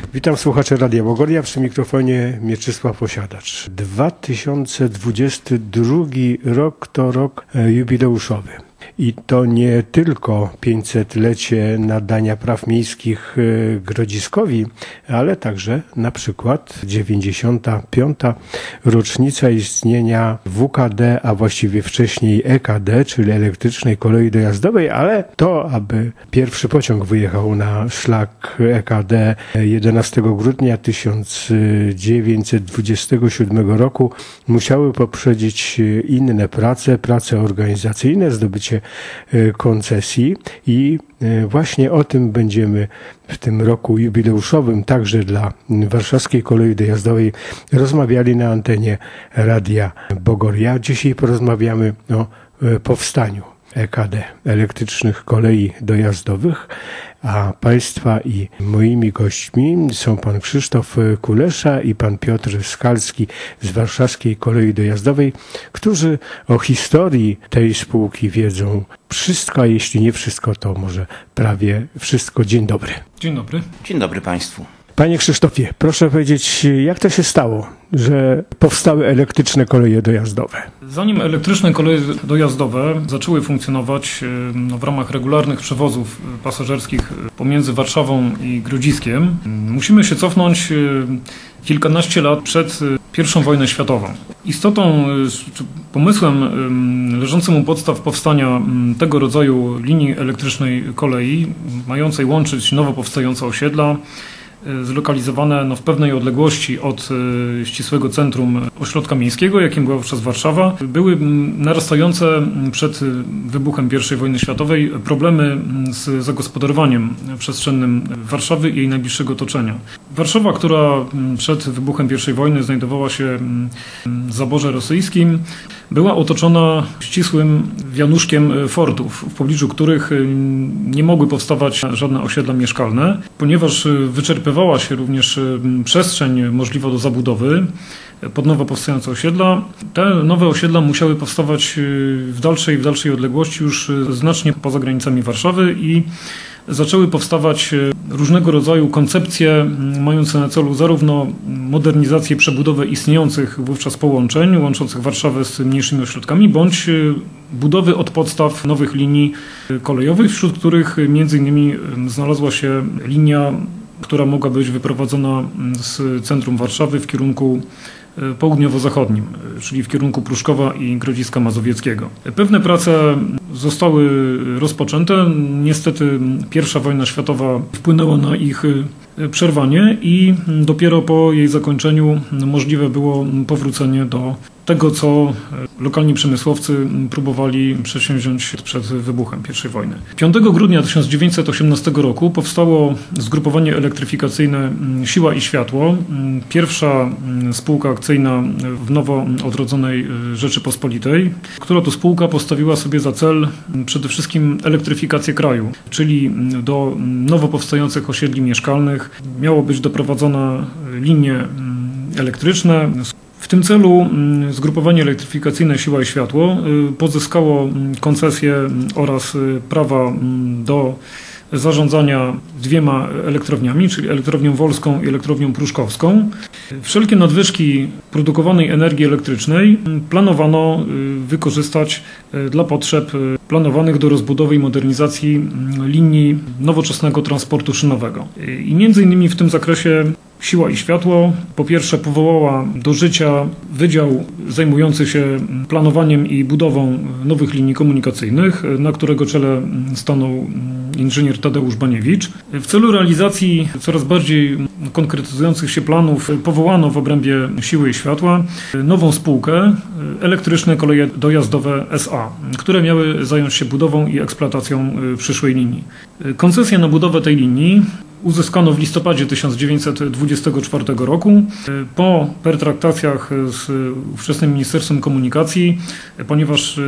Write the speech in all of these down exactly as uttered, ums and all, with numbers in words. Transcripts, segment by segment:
Witam słuchaczy Radia Bogoria, przy mikrofonie Mieczysław Osiadacz. dwa tysiące dwudziesty drugi rok to rok jubileuszowy. I to nie tylko pięćsetlecie nadania praw miejskich Grodziskowi, ale także na przykład dziewięćdziesiąta piąta rocznica istnienia W K D, a właściwie wcześniej E K D, czyli elektrycznej kolei dojazdowej, ale to, aby pierwszy pociąg wyjechał na szlak E K D jedenastego grudnia tysiąc dziewięćset dwudziestego siódmego roku, musiały poprzedzić inne prace, prace organizacyjne, zdobycie koncesji i właśnie o tym będziemy w tym roku jubileuszowym także dla Warszawskiej Kolei Dojazdowej rozmawiali na antenie Radia Bogoria. Dzisiaj porozmawiamy o powstaniu E K D, elektrycznych kolei dojazdowych, a Państwa i moimi gośćmi są pan Krzysztof Kulesza i pan Piotr Skalski z Warszawskiej Kolei Dojazdowej, którzy o historii tej spółki wiedzą wszystko, a jeśli nie wszystko, to może prawie wszystko. Dzień dobry. Dzień dobry. Dzień dobry Państwu. Panie Krzysztofie, proszę powiedzieć, jak to się stało, że powstały elektryczne koleje dojazdowe? Zanim elektryczne koleje dojazdowe zaczęły funkcjonować w ramach regularnych przewozów pasażerskich pomiędzy Warszawą i Grodziskiem, musimy się cofnąć kilkanaście lat przed pierwszą wojną światową. Istotą, pomysłem leżącym u podstaw powstania tego rodzaju linii elektrycznej kolei, mającej łączyć nowo powstające osiedla, zlokalizowane no, w pewnej odległości od y, ścisłego centrum ośrodka miejskiego, jakim była wówczas Warszawa, były narastające przed wybuchem pierwszej wojny światowej problemy z zagospodarowaniem przestrzennym Warszawy i jej najbliższego otoczenia. Warszawa, która przed wybuchem pierwszej wojny znajdowała się w zaborze rosyjskim, była otoczona ścisłym wianuszkiem fortów, w pobliżu których nie mogły powstawać żadne osiedla mieszkalne, ponieważ wyczerpywała się również przestrzeń możliwa do zabudowy pod nowo powstające osiedla. Te nowe osiedla musiały powstawać w dalszej w dalszej odległości, już znacznie poza granicami Warszawy, i zaczęły powstawać różnego rodzaju koncepcje mające na celu zarówno modernizację, przebudowę istniejących wówczas połączeń łączących Warszawę z mniejszymi ośrodkami, bądź budowy od podstaw nowych linii kolejowych, wśród których między innymi znalazła się linia, która mogła być wyprowadzona z centrum Warszawy w kierunku południowo-zachodnim, czyli w kierunku Pruszkowa i Grodziska Mazowieckiego. Pewne prace zostały rozpoczęte. Niestety pierwsza wojna światowa wpłynęła na ich przerwanie i dopiero po jej zakończeniu możliwe było powrócenie do tego, co lokalni przemysłowcy próbowali przedsięwziąć przed wybuchem pierwszej wojny. piątego grudnia tysiąc dziewięćset osiemnastego roku powstało zgrupowanie elektryfikacyjne Siła i Światło, pierwsza spółka akcyjna w nowo odrodzonej Rzeczypospolitej, która to spółka postawiła sobie za cel przede wszystkim elektryfikację kraju, czyli do nowo powstających osiedli mieszkalnych miało być doprowadzone linie elektryczne. W tym celu zgrupowanie elektryfikacyjne Siła i Światło pozyskało koncesję oraz prawa do zarządzania dwiema elektrowniami, czyli elektrownią wolską i elektrownią pruszkowską. Wszelkie nadwyżki produkowanej energii elektrycznej planowano wykorzystać dla potrzeb planowanych do rozbudowy i modernizacji linii nowoczesnego transportu szynowego. I między innymi w tym zakresie Siła i Światło po pierwsze powołała do życia wydział zajmujący się planowaniem i budową nowych linii komunikacyjnych, na którego czele stanął inżynier Tadeusz Baniewicz. W celu realizacji coraz bardziej konkretyzujących się planów powołano w obrębie Siły i Światła nową spółkę Elektryczne Koleje Dojazdowe S A, które miały zająć się budową i eksploatacją przyszłej linii. Koncesję na budowę tej linii uzyskano w listopadzie tysiąc dziewięćset dwudziestego czwartego roku po pertraktacjach z ówczesnym Ministerstwem Komunikacji, ponieważ,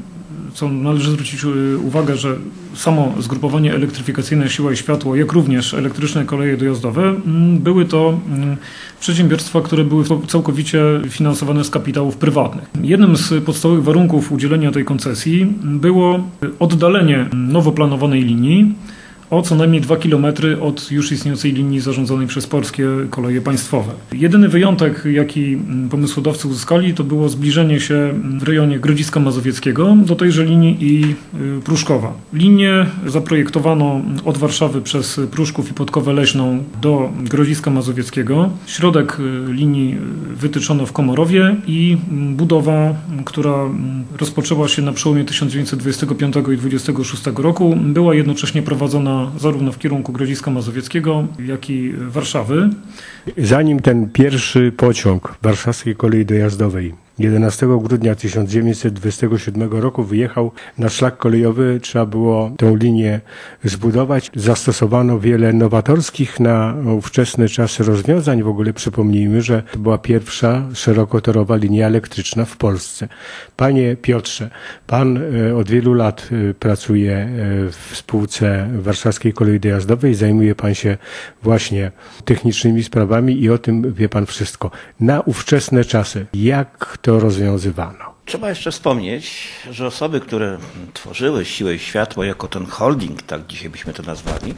co należy zwrócić uwagę, że samo zgrupowanie elektryfikacyjne Siła i Światło, jak również elektryczne koleje dojazdowe, były to przedsiębiorstwa, które były całkowicie finansowane z kapitałów prywatnych. Jednym z podstawowych warunków udzielenia tej koncesji było oddalenie nowo planowanej linii o co najmniej dwa kilometry od już istniejącej linii zarządzanej przez Polskie Koleje Państwowe. Jedyny wyjątek, jaki pomysłodawcy uzyskali, to było zbliżenie się w rejonie Grodziska Mazowieckiego do tejże linii i Pruszkowa. Linię zaprojektowano od Warszawy przez Pruszków i Podkowę Leśną do Grodziska Mazowieckiego. Środek linii wytyczono w Komorowie i budowa, która rozpoczęła się na przełomie tysiąc dziewięćset dwudziestego piątego i dwudziestego szóstego roku, była jednocześnie prowadzona zarówno w kierunku Grodziska Mazowieckiego, jak i Warszawy. Zanim ten pierwszy pociąg warszawskiej kolei dojazdowej jedenastego grudnia tysiąc dziewięćset dwudziestego siódmego roku wyjechał na szlak kolejowy, trzeba było tę linię zbudować. Zastosowano wiele nowatorskich na ówczesny czas rozwiązań. W ogóle przypomnijmy, że to była pierwsza szerokotorowa linia elektryczna w Polsce. Panie Piotrze, pan od wielu lat pracuje w spółce Warszawskiej Kolei Dojazdowej, zajmuje pan się właśnie technicznymi sprawami i o tym wie pan wszystko. Na ówczesne czasy, jak to rozwiązywano? Trzeba jeszcze wspomnieć, że osoby, które tworzyły Siłę i Światło jako ten holding, tak dzisiaj byśmy to nazwali,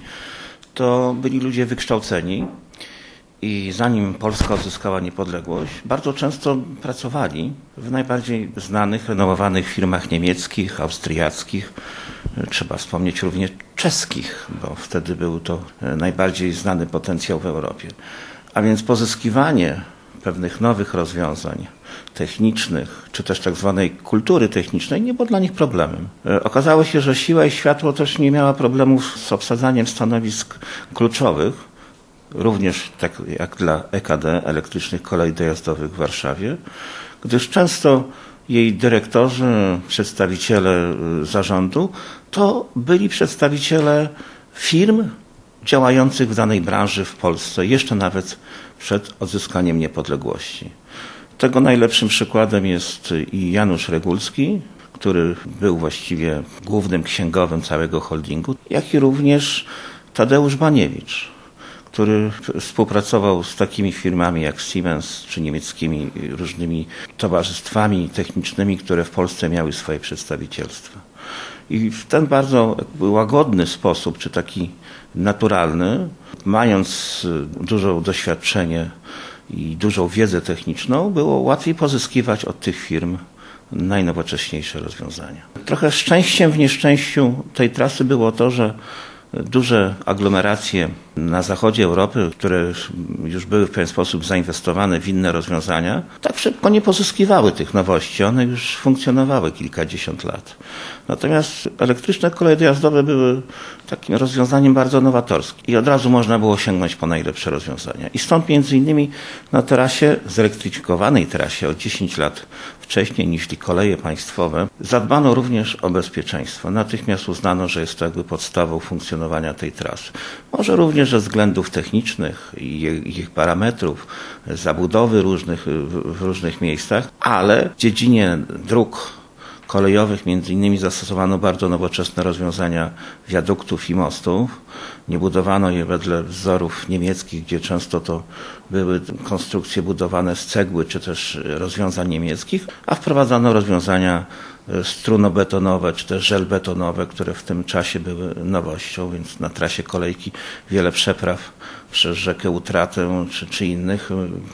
to byli ludzie wykształceni i zanim Polska odzyskała niepodległość, bardzo często pracowali w najbardziej znanych, renomowanych firmach niemieckich, austriackich, trzeba wspomnieć również czeskich, bo wtedy był to najbardziej znany potencjał w Europie. A więc pozyskiwanie pewnych nowych rozwiązań technicznych, czy też tak zwanej kultury technicznej nie było dla nich problemem. Okazało się, że Siła i Światło też nie miała problemów z obsadzaniem stanowisk kluczowych, również tak jak dla E K D, Elektrycznych Kolei Dojazdowych w Warszawie, gdyż często jej dyrektorzy, przedstawiciele zarządu to byli przedstawiciele firm działających w danej branży w Polsce, jeszcze nawet przed odzyskaniem niepodległości. Tego najlepszym przykładem jest i Janusz Regulski, który był właściwie głównym księgowym całego holdingu, jak i również Tadeusz Baniewicz, który współpracował z takimi firmami jak Siemens, czy niemieckimi różnymi towarzystwami technicznymi, które w Polsce miały swoje przedstawicielstwa. I w ten bardzo łagodny sposób, czy taki naturalny, mając duże doświadczenie i dużą wiedzę techniczną, było łatwiej pozyskiwać od tych firm najnowocześniejsze rozwiązania. Trochę szczęściem w nieszczęściu tej trasy było to, że duże aglomeracje na zachodzie Europy, które już były w pewien sposób zainwestowane w inne rozwiązania, tak szybko nie pozyskiwały tych nowości. One już funkcjonowały kilkadziesiąt lat. Natomiast elektryczne koleje dojazdowe były takim rozwiązaniem bardzo nowatorskim i od razu można było sięgnąć po najlepsze rozwiązania. I stąd między innymi na trasie, zelektryfikowanej trasie o dziesięć lat wcześniej niż koleje państwowe, zadbano również o bezpieczeństwo. Natychmiast uznano, że jest to jakby podstawą funkcjonowania tej trasy. Może również ze względów technicznych i ich parametrów, zabudowy różnych, w różnych miejscach, ale w dziedzinie dróg kolejowych między innymi zastosowano bardzo nowoczesne rozwiązania wiaduktów i mostów. Nie budowano je wedle wzorów niemieckich, gdzie często to były konstrukcje budowane z cegły czy też rozwiązań niemieckich, a wprowadzano rozwiązania strunobetonowe czy też żelbetonowe, które w tym czasie były nowością, więc na trasie kolejki wiele przepraw przez rzekę Utratę czy, czy innych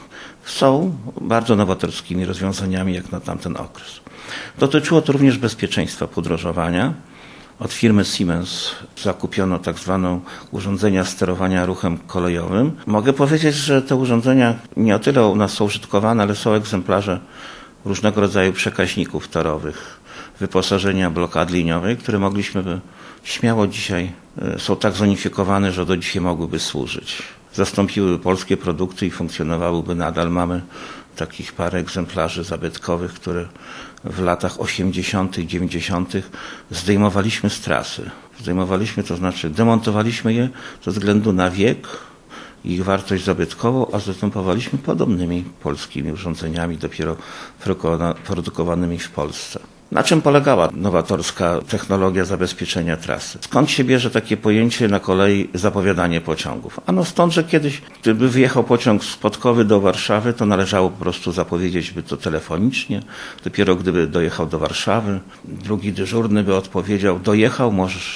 są bardzo nowatorskimi rozwiązaniami jak na tamten okres. Dotyczyło to również bezpieczeństwa podróżowania. Od firmy Siemens zakupiono tak zwane urządzenia sterowania ruchem kolejowym. Mogę powiedzieć, że te urządzenia nie o tyle u nas są użytkowane, ale są egzemplarze różnego rodzaju przekaźników torowych, wyposażenia blokady liniowej, które mogliśmy by śmiało dzisiaj, są tak zonifikowane, że do dzisiaj mogłyby służyć. Zastąpiły polskie produkty i funkcjonowałyby nadal. Mamy takich parę egzemplarzy zabytkowych, które w latach osiemdziesiątych, dziewięćdziesiątych zdejmowaliśmy z trasy. Zdejmowaliśmy, to znaczy demontowaliśmy je ze względu na wiek i ich wartość zabytkową, a zastępowaliśmy podobnymi polskimi urządzeniami dopiero produkowanymi w Polsce. Na czym polegała nowatorska technologia zabezpieczenia trasy? Skąd się bierze takie pojęcie na kolei zapowiadanie pociągów? Ano stąd, że kiedyś, gdyby wyjechał pociąg z Podkowy do Warszawy, to należało po prostu zapowiedzieć by to telefonicznie. Dopiero gdyby dojechał do Warszawy, drugi dyżurny by odpowiedział: dojechał, możesz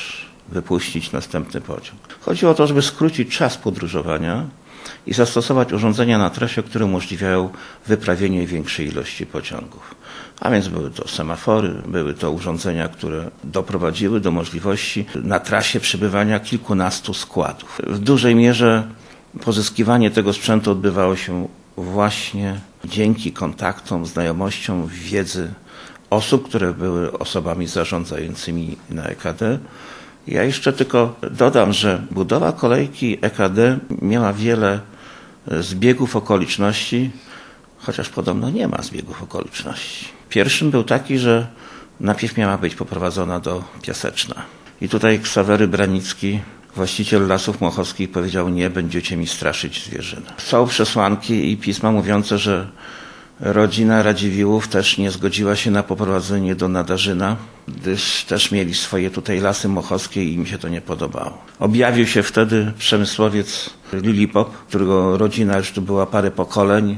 wypuścić następny pociąg. Chodziło o to, żeby skrócić czas podróżowania i zastosować urządzenia na trasie, które umożliwiają wyprawienie większej ilości pociągów. A więc były to semafory, były to urządzenia, które doprowadziły do możliwości na trasie przebywania kilkunastu składów. W dużej mierze pozyskiwanie tego sprzętu odbywało się właśnie dzięki kontaktom, znajomościom, wiedzy osób, które były osobami zarządzającymi na E K D. Ja jeszcze tylko dodam, że budowa kolejki E K D miała wiele zbiegów okoliczności, chociaż podobno nie ma zbiegów okoliczności. Pierwszym był taki, że najpierw miała być poprowadzona do Piaseczna. I tutaj Ksawery Branicki, właściciel Lasów Mochowskich, powiedział: nie będziecie mi straszyć zwierzyny. Są przesłanki i pisma mówiące, że rodzina Radziwiłłów też nie zgodziła się na poprowadzenie do Nadarzyna, gdyż też mieli swoje tutaj Lasy Mochowskie i im się to nie podobało. Objawił się wtedy przemysłowiec Lilipop, którego rodzina już tu była parę pokoleń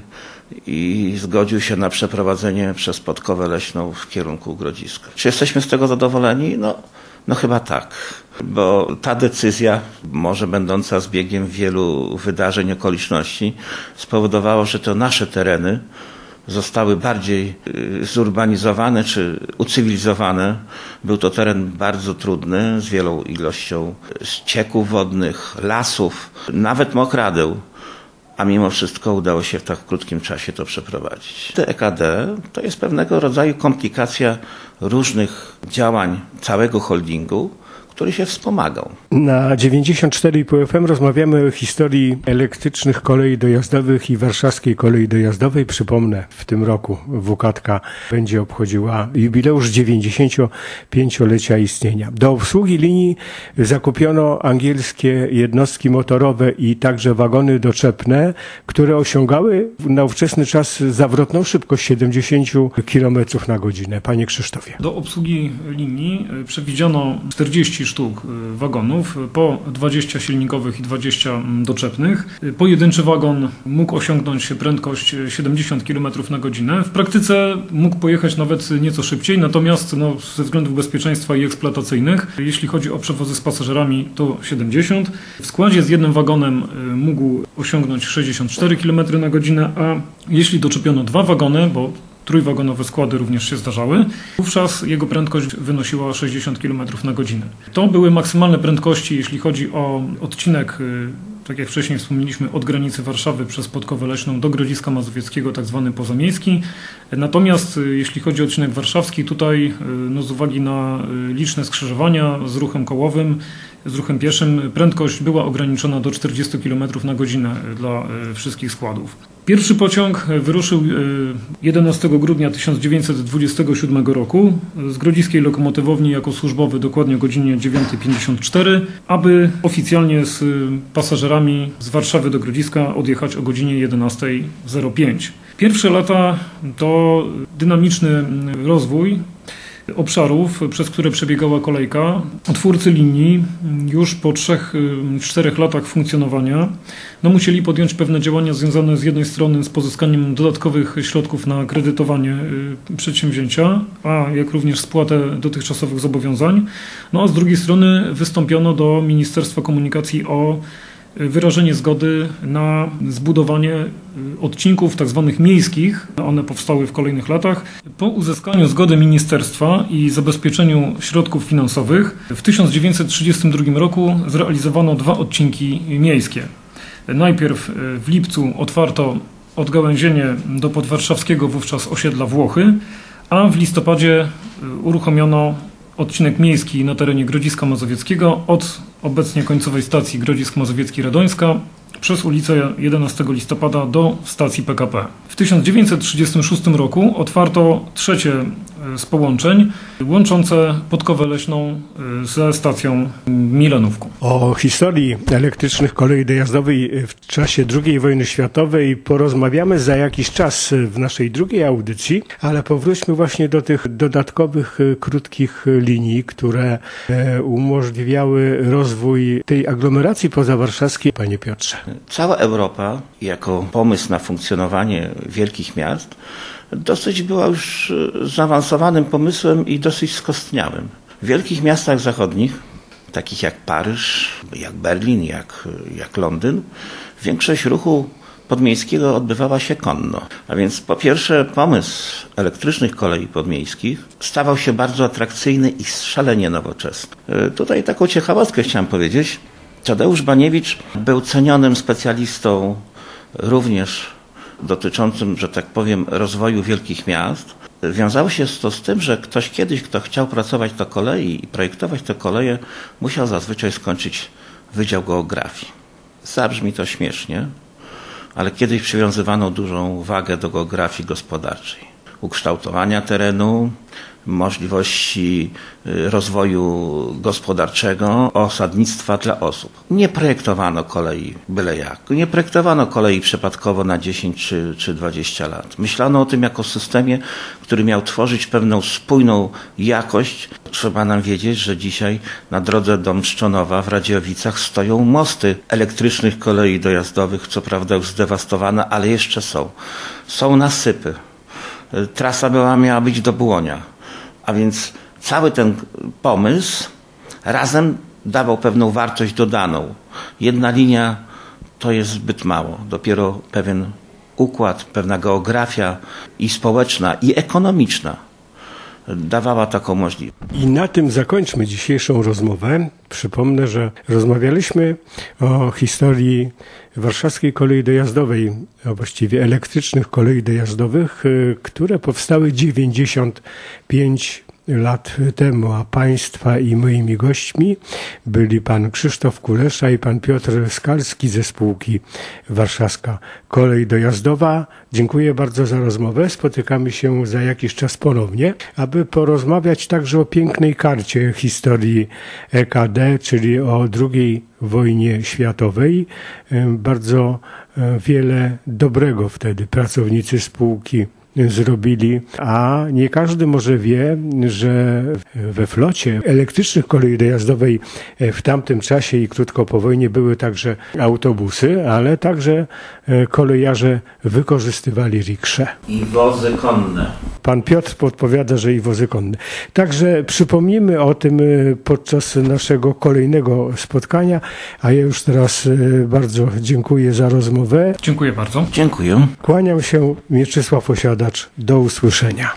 i zgodził się na przeprowadzenie przez Podkowę Leśną w kierunku Grodziska. Czy jesteśmy z tego zadowoleni? No, no chyba tak, bo ta decyzja, może będąca zbiegiem wielu wydarzeń i okoliczności, spowodowała, że to nasze tereny zostały bardziej zurbanizowane czy ucywilizowane. Był to teren bardzo trudny, z wielą ilością ścieków wodnych, lasów, nawet mokradeł. A mimo wszystko udało się w tak krótkim czasie to przeprowadzić. E K D to jest pewnego rodzaju komplikacja różnych działań całego holdingu, który się wspomagał. Na dziewięćdziesiąt cztery i pół F M rozmawiamy o historii elektrycznych kolei dojazdowych i warszawskiej kolei dojazdowej. Przypomnę, w tym roku W K T K będzie obchodziła jubileusz dziewięćdziesięciopięciolecia istnienia. Do obsługi linii zakupiono angielskie jednostki motorowe i także wagony doczepne, które osiągały na ówczesny czas zawrotną szybkość siedemdziesiąt kilometrów na godzinę. Panie Krzysztofie. Do obsługi linii przewidziano czterdzieści sztuk wagonów, po dwadzieścia silnikowych i dwadzieścia doczepnych. Pojedynczy wagon mógł osiągnąć prędkość siedemdziesiąt kilometrów na godzinę. W praktyce mógł pojechać nawet nieco szybciej, natomiast no, ze względów bezpieczeństwa i eksploatacyjnych, jeśli chodzi o przewozy z pasażerami, to siedemdziesiąt. W składzie z jednym wagonem mógł osiągnąć sześćdziesiąt cztery kilometry na godzinę, a jeśli doczepiono dwa wagony, bo trójwagonowe składy również się zdarzały, wówczas jego prędkość wynosiła sześćdziesiąt kilometrów na godzinę. To były maksymalne prędkości, jeśli chodzi o odcinek, tak jak wcześniej wspomnieliśmy, od granicy Warszawy przez Podkowę Leśną do Grodziska Mazowieckiego, tak zwany pozamiejski. Natomiast jeśli chodzi o odcinek warszawski, tutaj no, z uwagi na liczne skrzyżowania z ruchem kołowym, z ruchem pieszym, prędkość była ograniczona do czterdzieści kilometrów na godzinę dla wszystkich składów. Pierwszy pociąg wyruszył jedenastego grudnia tysiąc dziewięćset dwudziestego siódmego roku z grodziskiej lokomotywowni jako służbowy dokładnie o godzinie dziewiąta pięćdziesiąt cztery, aby oficjalnie z pasażerami z Warszawy do Grodziska odjechać o godzinie jedenasta zero pięć. Pierwsze lata to dynamiczny rozwój obszarów, przez które przebiegała kolejka. Twórcy linii już po trzech, czterech latach funkcjonowania no musieli podjąć pewne działania związane z jednej strony z pozyskaniem dodatkowych środków na kredytowanie przedsięwzięcia, a jak również spłatę dotychczasowych zobowiązań. No a z drugiej strony wystąpiono do Ministerstwa Komunikacji o wyrażenie zgody na zbudowanie odcinków tak zwanych miejskich. One powstały w kolejnych latach. Po uzyskaniu zgody ministerstwa i zabezpieczeniu środków finansowych w tysiąc dziewięćset trzydziestym drugim roku zrealizowano dwa odcinki miejskie. Najpierw w lipcu otwarto odgałęzienie do podwarszawskiego wówczas osiedla Włochy, a w listopadzie uruchomiono odcinek miejski na terenie Grodziska Mazowieckiego od obecnie końcowej stacji Grodzisk Mazowiecki-Radońska przez ulicę jedenastego listopada do stacji P K P. W tysiąc dziewięćset trzydziestym szóstym roku otwarto trzecie z połączeń łączące Podkowę Leśną ze stacją Milenówką. O historii elektrycznych kolei dojazdowej w czasie drugiej wojny światowej porozmawiamy za jakiś czas w naszej drugiej audycji, ale powróćmy właśnie do tych dodatkowych, krótkich linii, które umożliwiały rozwój tej aglomeracji pozawarszawskiej. Panie Piotrze. Cała Europa jako pomysł na funkcjonowanie wielkich miast dosyć była już zaawansowanym pomysłem i dosyć skostniałym. W wielkich miastach zachodnich, takich jak Paryż, jak Berlin, jak, jak Londyn, większość ruchu podmiejskiego odbywała się konno. A więc po pierwsze pomysł elektrycznych kolei podmiejskich stawał się bardzo atrakcyjny i szalenie nowoczesny. Tutaj taką ciekawostkę chciałem powiedzieć. Tadeusz Baniewicz był cenionym specjalistą również dotyczącym, że tak powiem, rozwoju wielkich miast. Wiązało się to z tym, że ktoś kiedyś, kto chciał pracować na kolei i projektować te koleje, musiał zazwyczaj skończyć Wydział Geografii. Zabrzmi to śmiesznie, ale kiedyś przywiązywano dużą wagę do geografii gospodarczej, ukształtowania terenu, możliwości rozwoju gospodarczego, osadnictwa dla osób. Nie projektowano kolei byle jak. Nie projektowano kolei przypadkowo na dziesięć czy, czy dwadzieścia lat. Myślano o tym jako systemie, który miał tworzyć pewną spójną jakość. Trzeba nam wiedzieć, że dzisiaj na drodze do Mszczonowa w Radziowicach stoją mosty elektrycznych kolei dojazdowych, co prawda już zdewastowane, ale jeszcze są. Są nasypy. Trasa była, miała być do Błonia. A więc cały ten pomysł razem dawał pewną wartość dodaną. Jedna linia to jest zbyt mało. Dopiero pewien układ, pewna geografia i społeczna, i ekonomiczna dawała taką możliwość. I na tym zakończmy dzisiejszą rozmowę. Przypomnę, że rozmawialiśmy o historii warszawskiej kolei dojazdowej, a właściwie elektrycznych kolei dojazdowych, które powstały dziewięćdziesiąt pięć lat temu, a Państwa i moimi gośćmi byli pan Krzysztof Kulesza i pan Piotr Skalski ze spółki Warszawska Kolej Dojazdowa. Dziękuję bardzo za rozmowę. Spotykamy się za jakiś czas ponownie, aby porozmawiać także o pięknej karcie historii E K D, czyli o drugiej wojnie światowej. Bardzo wiele dobrego wtedy pracownicy spółki zrobili, a nie każdy może wie, że we flocie elektrycznych kolei dojazdowej w tamtym czasie i krótko po wojnie były także autobusy, ale także kolejarze wykorzystywali riksze. I wozy konne. Pan Piotr podpowiada, że i wozy konne. Także przypomnimy o tym podczas naszego kolejnego spotkania, a ja już teraz bardzo dziękuję za rozmowę. Dziękuję bardzo. Dziękuję. Kłaniam się, Mieczysław Osiadacz. Do usłyszenia.